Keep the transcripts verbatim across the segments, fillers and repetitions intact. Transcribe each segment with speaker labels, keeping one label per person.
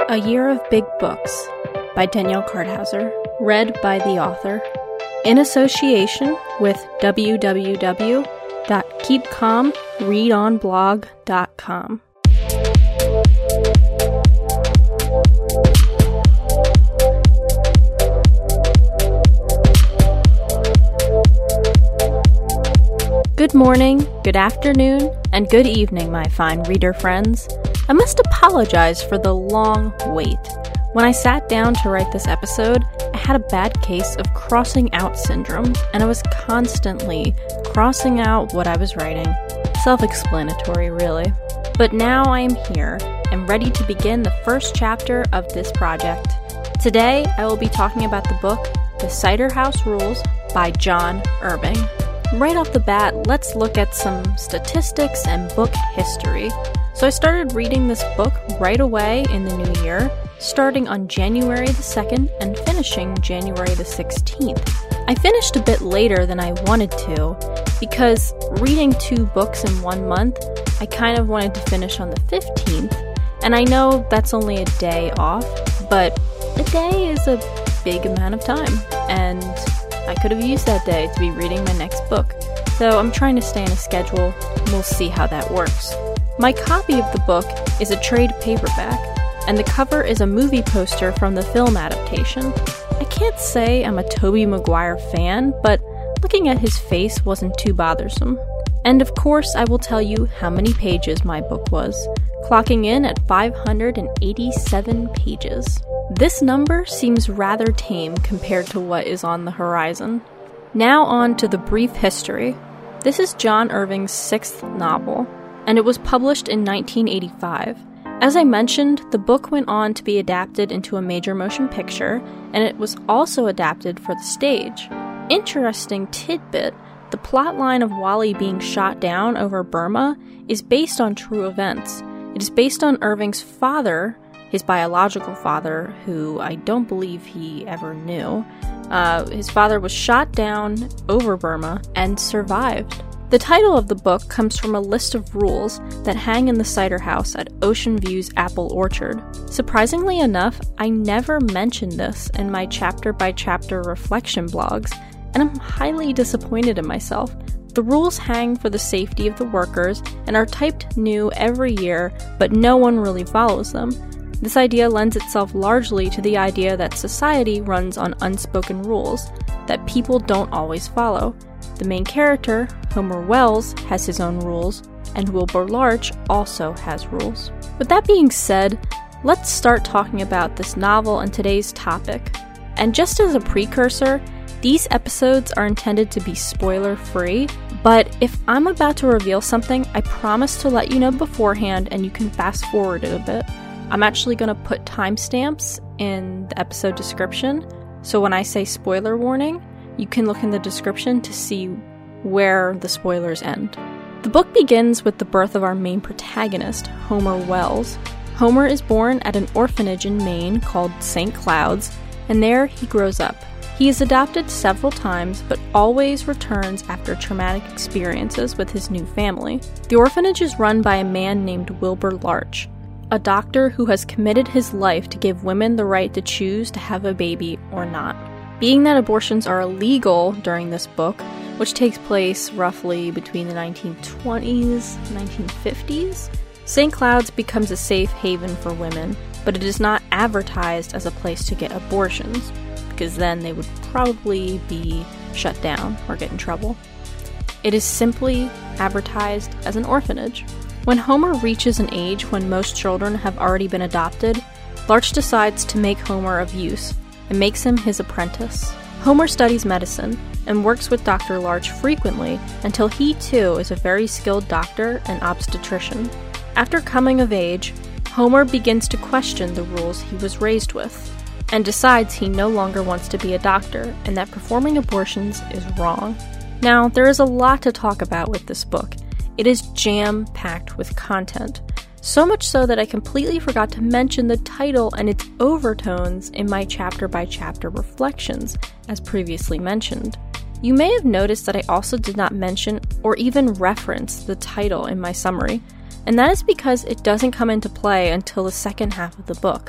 Speaker 1: A Year of Big Books by Danielle Karthauser, read by the author, in association with w w w dot keep calm read on blog dot com. Good morning, good afternoon, and good evening, my fine reader friends. I must apologize for the long wait. When I sat down to write this episode, I had a bad case of crossing out syndrome, and I was constantly crossing out what I was writing. Self-explanatory, really. But now I am here and ready to begin the first chapter of this project. Today, I will be talking about the book, The Cider House Rules by John Irving. Right off the bat, let's look at some statistics and book history. So I started reading this book right away in the new year, starting on January the second and finishing January the sixteenth. I finished a bit later than I wanted to, because reading two books in one month, I kind of wanted to finish on the fifteenth, and I know that's only a day off, but a day is a big amount of time, and I could have used that day to be reading my next book. So I'm trying to stay on a schedule, and we'll see how that works. My copy of the book is a trade paperback, and the cover is a movie poster from the film adaptation. I can't say I'm a Tobey Maguire fan, but looking at his face wasn't too bothersome. And of course, I will tell you how many pages my book was, clocking in at five hundred eighty-seven pages. This number seems rather tame compared to what is on the horizon. Now on to the brief history. This is John Irving's sixth novel, and it was published in nineteen eighty-five. As I mentioned, the book went on to be adapted into a major motion picture, and it was also adapted for the stage. Interesting tidbit, the plotline of Wally being shot down over Burma is based on true events. It is based on Irving's father, his biological father, who I don't believe he ever knew. Uh, his father was shot down over Burma and survived. The title of the book comes from a list of rules that hang in the cider house at Ocean View's apple orchard. Surprisingly enough, I never mentioned this in my chapter-by-chapter reflection blogs, and I'm highly disappointed in myself. The rules hang for the safety of the workers and are typed new every year, but no one really follows them. This idea lends itself largely to the idea that society runs on unspoken rules that people don't always follow. The main character, Homer Wells, has his own rules, and Wilbur Larch also has rules. With that being said, let's start talking about this novel and today's topic. And just as a precursor, these episodes are intended to be spoiler-free, but if I'm about to reveal something, I promise to let you know beforehand and you can fast forward it a bit. I'm actually going to put timestamps in the episode description, so when I say spoiler warning, you can look in the description to see where the spoilers end. The book begins with the birth of our main protagonist, Homer Wells. Homer is born at an orphanage in Maine called Saint Cloud's, and there he grows up. He is adopted several times, but always returns after traumatic experiences with his new family. The orphanage is run by a man named Wilbur Larch, a doctor who has committed his life to give women the right to choose to have a baby or not. Being that abortions are illegal during this book, which takes place roughly between the nineteen twenties and nineteen fifties, Saint Cloud's becomes a safe haven for women, but it is not advertised as a place to get abortions, because then they would probably be shut down or get in trouble. It is simply advertised as an orphanage. When Homer reaches an age when most children have already been adopted, Larch decides to make Homer of use and makes him his apprentice. Homer studies medicine and works with Doctor Larch frequently until he too is a very skilled doctor and obstetrician. After coming of age, Homer begins to question the rules he was raised with and decides he no longer wants to be a doctor and that performing abortions is wrong. Now, there is a lot to talk about with this book. It is jam-packed with content. So much so that I completely forgot to mention the title and its overtones in my chapter-by-chapter reflections, as previously mentioned. You may have noticed that I also did not mention or even reference the title in my summary, and that is because it doesn't come into play until the second half of the book.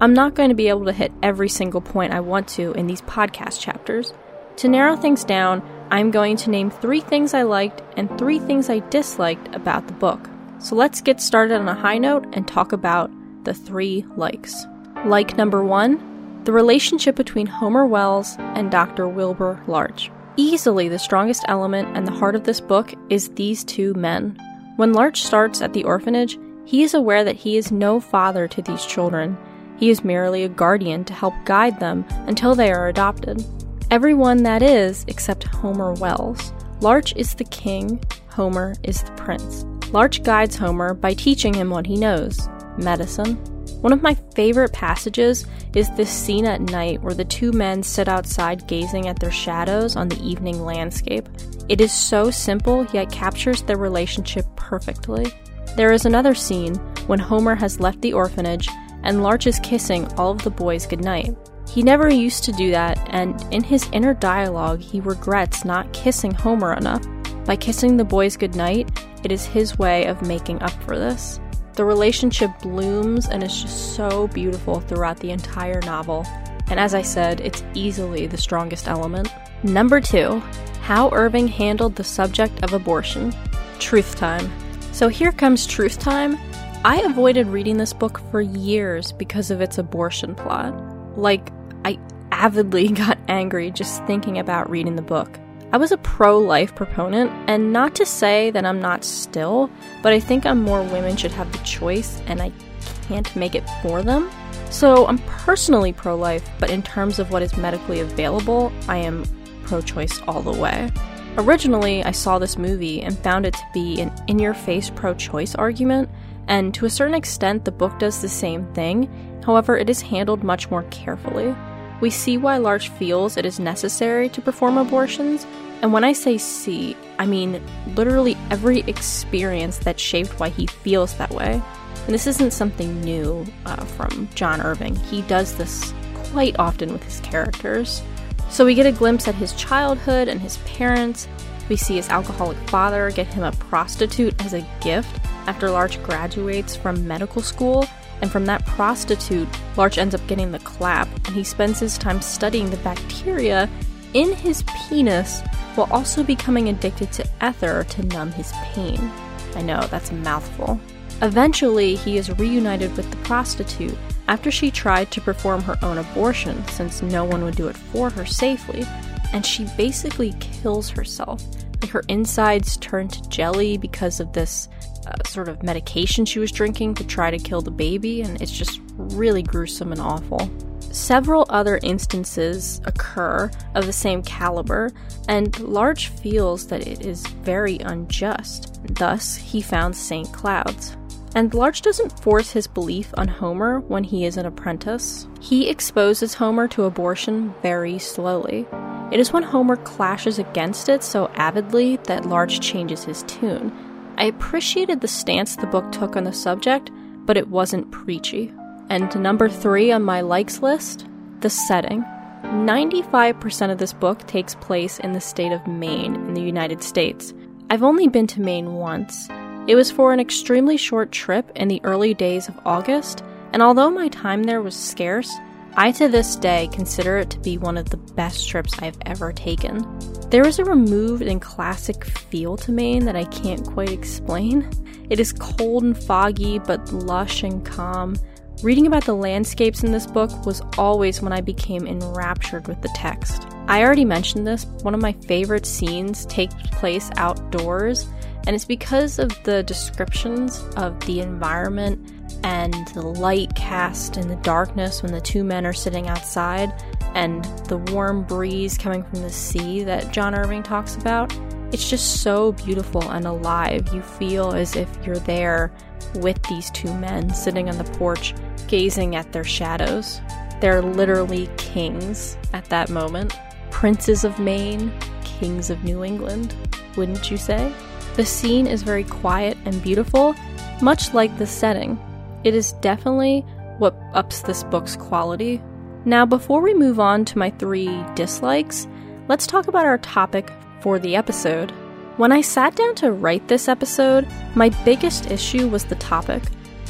Speaker 1: I'm not going to be able to hit every single point I want to in these podcast chapters. To narrow things down, I'm going to name three things I liked and three things I disliked about the book. So let's get started on a high note and talk about the three likes. Like number one, the relationship between Homer Wells and Doctor Wilbur Larch. Easily the strongest element and the heart of this book is these two men. When Larch starts at the orphanage, he is aware that he is no father to these children. He is merely a guardian to help guide them until they are adopted. Everyone, that is, except Homer Wells. Larch is the king, Homer is the prince. Larch guides Homer by teaching him what he knows, medicine. One of my favorite passages is this scene at night where the two men sit outside gazing at their shadows on the evening landscape. It is so simple, yet captures their relationship perfectly. There is another scene when Homer has left the orphanage and Larch is kissing all of the boys goodnight. He never used to do that, and in his inner dialogue, he regrets not kissing Homer enough. By kissing the boys goodnight, it is his way of making up for this. The relationship blooms and is just so beautiful throughout the entire novel, and as I said, it's easily the strongest element. Number two, how Irving handled the subject of abortion. Truth time. So here comes truth time. I avoided reading this book for years because of its abortion plot. Like, I avidly got angry just thinking about reading the book. I was a pro-life proponent, and not to say that I'm not still, but I think I'm more women should have the choice, and I can't make it for them. So I'm personally pro-life, but in terms of what is medically available, I am pro-choice all the way. Originally, I saw this movie and found it to be an in-your-face pro-choice argument, and to a certain extent, the book does the same thing. However, it is handled much more carefully. We see why Larch feels it is necessary to perform abortions, and when I say see, I mean literally every experience that shaped why he feels that way. And this isn't something new uh, from John Irving. He does this quite often with his characters. So we get a glimpse at his childhood and his parents. We see his alcoholic father get him a prostitute as a gift after Larch graduates from medical school, and from that prostitute, Larch ends up getting the clap, and he spends his time studying the bacteria in his penis while also becoming addicted to ether to numb his pain. I know, that's a mouthful. Eventually, he is reunited with the prostitute after she tried to perform her own abortion since no one would do it for her safely, and she basically kills herself. Like, her insides turn to jelly because of this uh, sort of medication she was drinking to try to kill the baby, and it's just really gruesome and awful. Several other instances occur of the same caliber, and Larch feels that it is very unjust. Thus, he found Saint Cloud's. And Larch doesn't force his belief on Homer when he is an apprentice. He exposes Homer to abortion very slowly. It is when Homer clashes against it so avidly that Larch changes his tune. I appreciated the stance the book took on the subject, but it wasn't preachy. And number three on my likes list, the setting. ninety-five percent of this book takes place in the state of Maine in the United States. I've only been to Maine once. It was for an extremely short trip in the early days of August, and although my time there was scarce, I to this day consider it to be one of the best trips I've ever taken. There is a removed and classic feel to Maine that I can't quite explain. It is cold and foggy, but lush and calm. Reading about the landscapes in this book was always when I became enraptured with the text. I already mentioned this, one of my favorite scenes takes place outdoors, and it's because of the descriptions of the environment and the light cast in the darkness when the two men are sitting outside, and the warm breeze coming from the sea that John Irving talks about. It's just so beautiful and alive. You feel as if you're there with these two men sitting on the porch, gazing at their shadows. They're literally kings at that moment. Princes of Maine, kings of New England, wouldn't you say? The scene is very quiet and beautiful, much like the setting. It is definitely what ups this book's quality. Now, before we move on to my three dislikes, let's talk about our topic for the episode. When I sat down to write this episode, my biggest issue was the topic.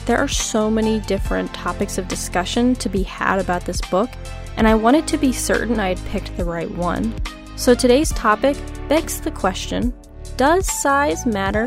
Speaker 1: there are so many different topics of discussion to be had about this book, and I wanted to be certain I had picked the right one. So today's topic begs the question, does size matter?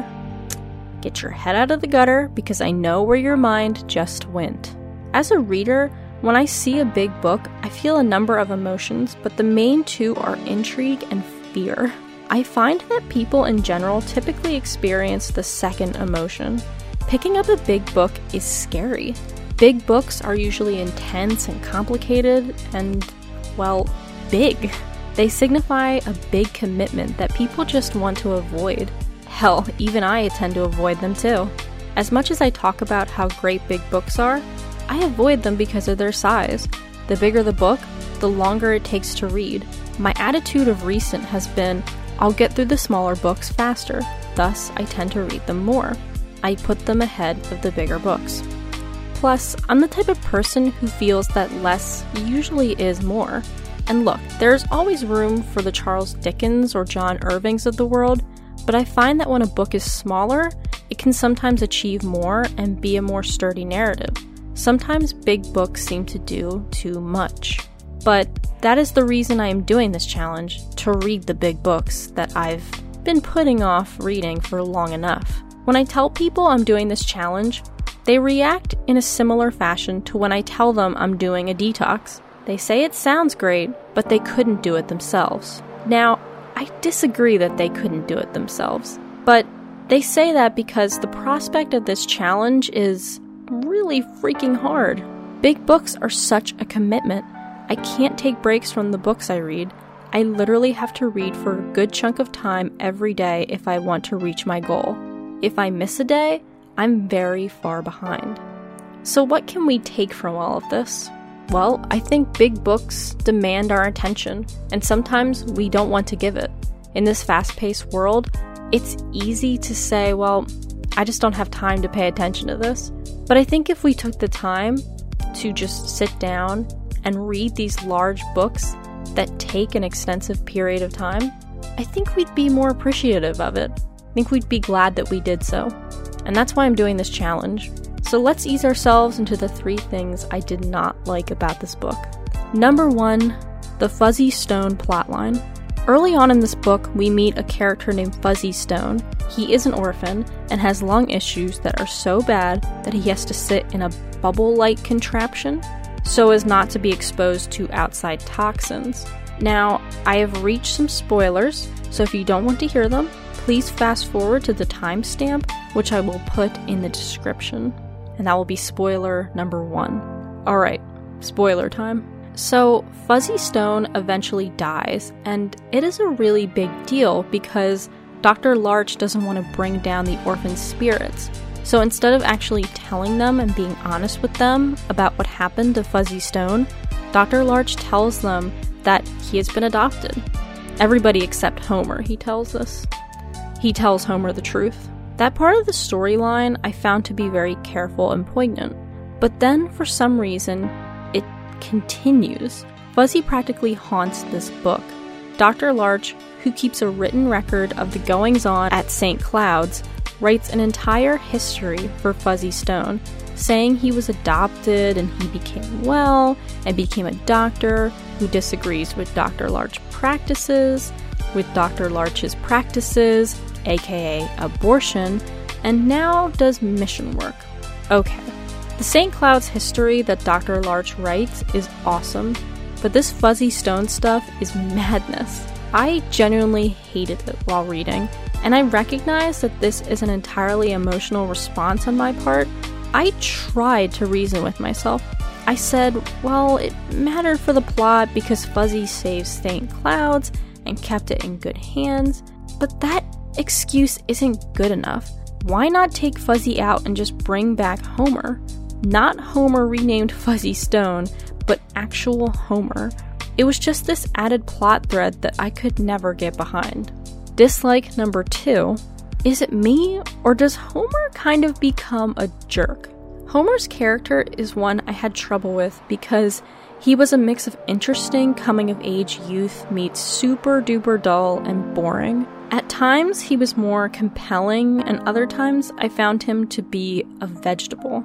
Speaker 1: Get your head out of the gutter, because I know where your mind just went. As a reader, when I see a big book, I feel a number of emotions, but the main two are intrigue and fear. I find that people in general typically experience the second emotion. Picking up a big book is scary. Big books are usually intense and complicated and, well, big. They signify a big commitment that people just want to avoid. Hell, even I tend to avoid them too. As much as I talk about how great big books are, I avoid them because of their size. The bigger the book, the longer it takes to read. My attitude of recent has been, I'll get through the smaller books faster, thus I tend to read them more. I put them ahead of the bigger books. Plus, I'm the type of person who feels that less usually is more. And look, there's always room for the Charles Dickens or John Irvings of the world, but I find that when a book is smaller, it can sometimes achieve more and be a more sturdy narrative. Sometimes big books seem to do too much. But that is the reason I am doing this challenge, to read the big books that I've been putting off reading for long enough. When I tell people I'm doing this challenge, they react in a similar fashion to when I tell them I'm doing a detox. They say it sounds great, but they couldn't do it themselves. Now, I disagree that they couldn't do it themselves, but they say that because the prospect of this challenge is really freaking hard. Big books are such a commitment. I can't take breaks from the books I read. I literally have to read for a good chunk of time every day if I want to reach my goal. If I miss a day, I'm very far behind. So what can we take from all of this? Well, I think big books demand our attention, and sometimes we don't want to give it. In this fast-paced world, it's easy to say, well, I just don't have time to pay attention to this. But I think if we took the time to just sit down and read these large books that take an extensive period of time, I think we'd be more appreciative of it. I think we'd be glad that we did so. And that's why I'm doing this challenge. So let's ease ourselves into the three things I did not like about this book. Number one, the Fuzzy Stone plotline. Early on in this book, we meet a character named Fuzzy Stone. He is an orphan and has lung issues that are so bad that he has to sit in a bubble-like contraption so as not to be exposed to outside toxins. Now, I have reached some spoilers, so if you don't want to hear them, please fast forward to the timestamp, which I will put in the description. And that will be spoiler number one. Alright, spoiler time. So, Fuzzy Stone eventually dies, and it is a really big deal because Doctor Larch doesn't want to bring down the orphan's spirits. So instead of actually telling them and being honest with them about what happened to Fuzzy Stone, Doctor Larch tells them that he has been adopted. Everybody except Homer, he tells us. He tells Homer the truth. That part of the storyline I found to be very careful and poignant. But then, for some reason, it continues. Fuzzy practically haunts this book. Doctor Larch, who keeps a written record of the goings-on at Saint Cloud's, writes an entire history for Fuzzy Stone, saying he was adopted and he became well and became a doctor who disagrees with Doctor Larch practices, with Doctor Larch's practices, aka abortion, and now does mission work. Okay, the Saint Cloud's history that Doctor Larch writes is awesome, but this Fuzzy Stone stuff is madness. I genuinely hated it while reading, and I recognize that this is an entirely emotional response on my part. I tried to reason with myself. I said, well, it mattered for the plot because Fuzzy saved Saint Cloud's and kept it in good hands, but that excuse isn't good enough. Why not take Fuzzy out and just bring back Homer? Not Homer renamed Fuzzy Stone, but actual Homer. It was just this added plot thread that I could never get behind. Dislike number two, is it me, or does Homer kind of become a jerk? Homer's character is one I had trouble with because he was a mix of interesting coming-of-age youth meets super duper dull and boring. At times he was more compelling, and other times I found him to be a vegetable.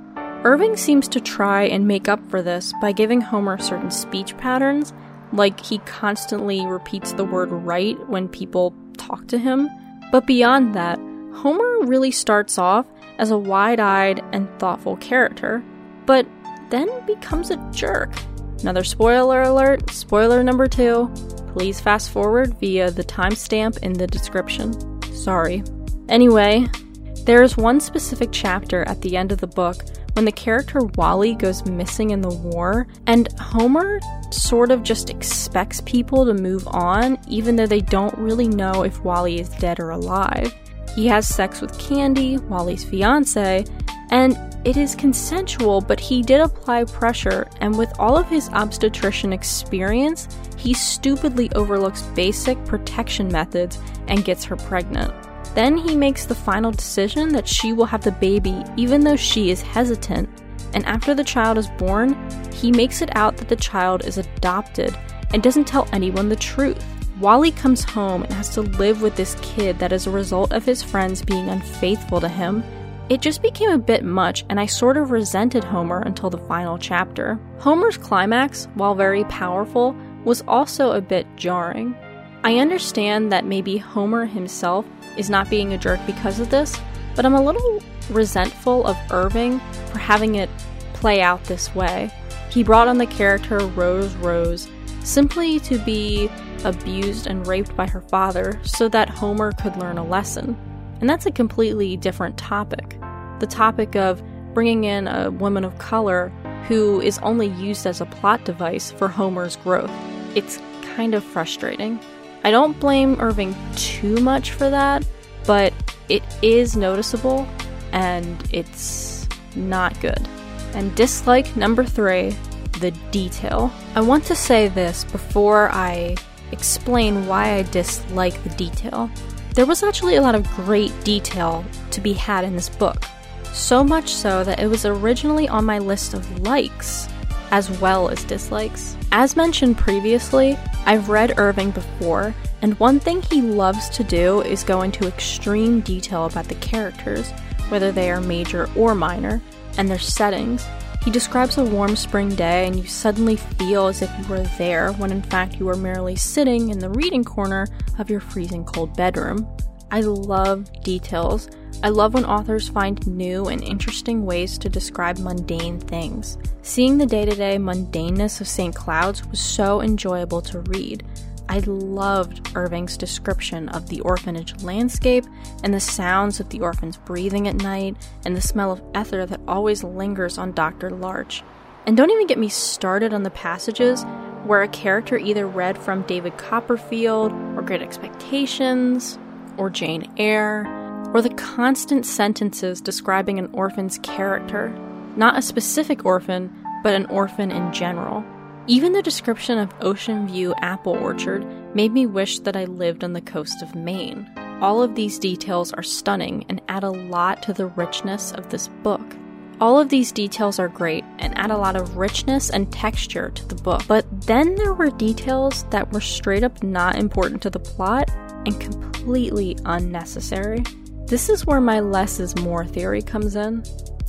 Speaker 1: Irving seems to try and make up for this by giving Homer certain speech patterns, like he constantly repeats the word right when people talk to him. But beyond that, Homer really starts off as a wide-eyed and thoughtful character, but then becomes a jerk. Another spoiler alert, spoiler number two. Please fast forward via the timestamp in the description. Sorry. Anyway, there is one specific chapter at the end of the book when the character Wally goes missing in the war, and Homer sort of just expects people to move on, even though they don't really know if Wally is dead or alive. He has sex with Candy, Wally's fiancée, and it is consensual, but he did apply pressure, and with all of his obstetrician experience, he stupidly overlooks basic protection methods and gets her pregnant. Then he makes the final decision that she will have the baby even though she is hesitant, and after the child is born, he makes it out that the child is adopted and doesn't tell anyone the truth. Wally comes home and has to live with this kid that is a result of his friends being unfaithful to him. It just became a bit much, and I sort of resented Homer until the final chapter. Homer's climax, while very powerful, was also a bit jarring. I understand that maybe Homer himself is not being a jerk because of this, but I'm a little resentful of Irving for having it play out this way. He brought on the character Rose Rose simply to be abused and raped by her father so that Homer could learn a lesson. And that's a completely different topic. The topic of bringing in a woman of color who is only used as a plot device for Homer's growth. It's kind of frustrating. I don't blame Irving too much for that, but it is noticeable and it's not good. And dislike number three, the detail. I want to say this before I explain why I dislike the detail. There was actually a lot of great detail to be had in this book. So much so that it was originally on my list of likes, as well as dislikes. As mentioned previously, I've read Irving before, and one thing he loves to do is go into extreme detail about the characters, whether they are major or minor, and their settings. He describes a warm spring day and you suddenly feel as if you were there when in fact you were merely sitting in the reading corner of your freezing cold bedroom. I love details. I love when authors find new and interesting ways to describe mundane things. Seeing the day-to-day mundaneness of Saint Cloud's was so enjoyable to read. I loved Irving's description of the orphanage landscape and the sounds of the orphans breathing at night and the smell of ether that always lingers on Doctor Larch. And don't even get me started on the passages where a character either read from David Copperfield or Great Expectations or Jane Eyre, or the constant sentences describing an orphan's character. Not a specific orphan, but an orphan in general. Even the description of Ocean View Apple Orchard made me wish that I lived on the coast of Maine. All of these details are stunning and add a lot to the richness of this book. All of these details are great and add a lot of richness and texture to the book. But then there were details that were straight up not important to the plot and completely unnecessary. This is where my less is more theory comes in.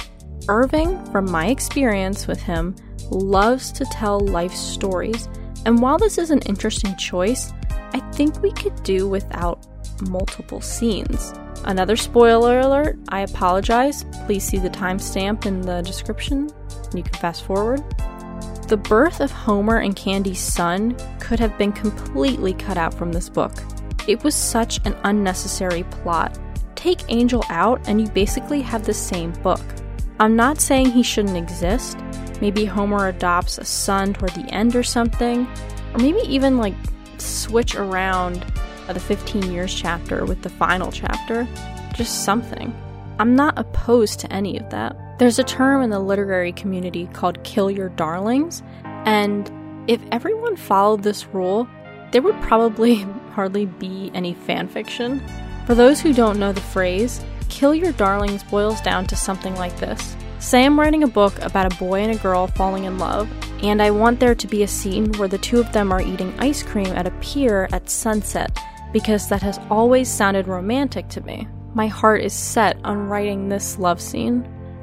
Speaker 1: Irving, from my experience with him, loves to tell life stories, and while this is an interesting choice, I think we could do without multiple scenes. Another spoiler alert, I apologize. Please see the timestamp in the description. You can fast forward. The birth of Homer and Candy's son could have been completely cut out from this book. It was such an unnecessary plot. Take Angel out and you basically have the same book. I'm not saying he shouldn't exist. Maybe Homer adopts a son toward the end or something. Or maybe even like switch around the fifteen years chapter with the final chapter. Just something. I'm not opposed to any of that. There's a term in the literary community called kill your darlings, and if everyone followed this rule, there would probably hardly be any fanfiction. For those who don't know the phrase, kill your darlings boils down to something like this. Say I'm writing a book about a boy and a girl falling in love, and I want there to be a scene where the two of them are eating ice cream at a pier at sunset, because that has always sounded romantic to me. My heart is set on writing this love scene.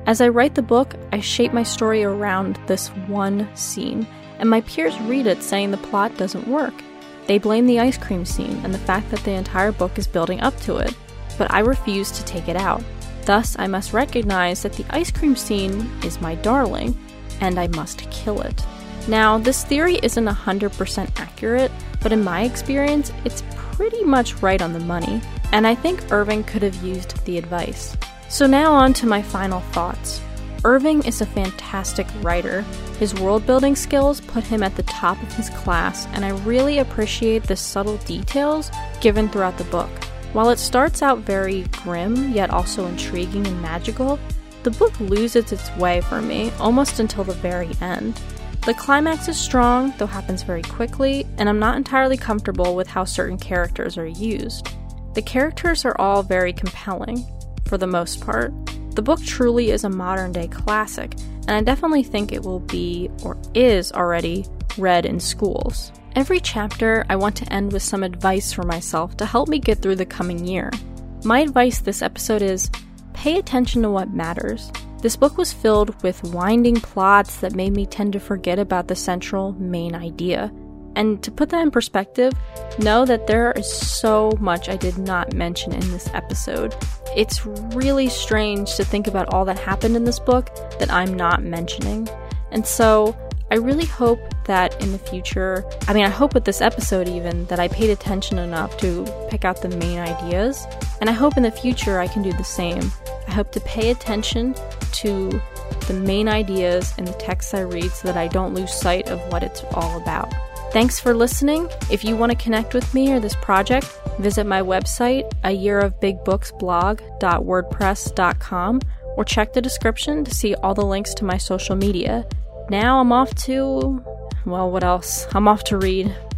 Speaker 1: As I write the book, I shape my story around this one scene, and my peers read it saying the plot doesn't work. They blame the ice cream scene and the fact that the entire book is building up to it, but I refuse to take it out. Thus, I must recognize that the ice cream scene is my darling, and I must kill it. Now, this theory isn't one hundred percent accurate, but in my experience, it's pretty much right on the money, and I think Irving could have used the advice. So now on to my final thoughts. Irving is a fantastic writer. His world-building skills put him at the top of his class, and I really appreciate the subtle details given throughout the book. While it starts out very grim, yet also intriguing and magical, the book loses its way for me almost until the very end. The climax is strong, though happens very quickly, and I'm not entirely comfortable with how certain characters are used. The characters are all very compelling, for the most part. The book truly is a modern-day classic, and I definitely think it will be, or is already, read in schools. Every chapter, I want to end with some advice for myself to help me get through the coming year. My advice this episode is, pay attention to what matters. This book was filled with winding plots that made me tend to forget about the central main idea. And to put that in perspective, know that there is so much I did not mention in this episode. It's really strange to think about all that happened in this book that I'm not mentioning. And so, I really hope that in the future, I mean I hope with this episode even, that I paid attention enough to pick out the main ideas. And I hope in the future I can do the same. I hope to pay attention to the main ideas in the texts I read so that I don't lose sight of what it's all about. Thanks for listening. If you want to connect with me or this project, visit my website, a year of big books blog dot wordpress dot com, or check the description to see all the links to my social media. Now I'm off to, well, what else? I'm off to read.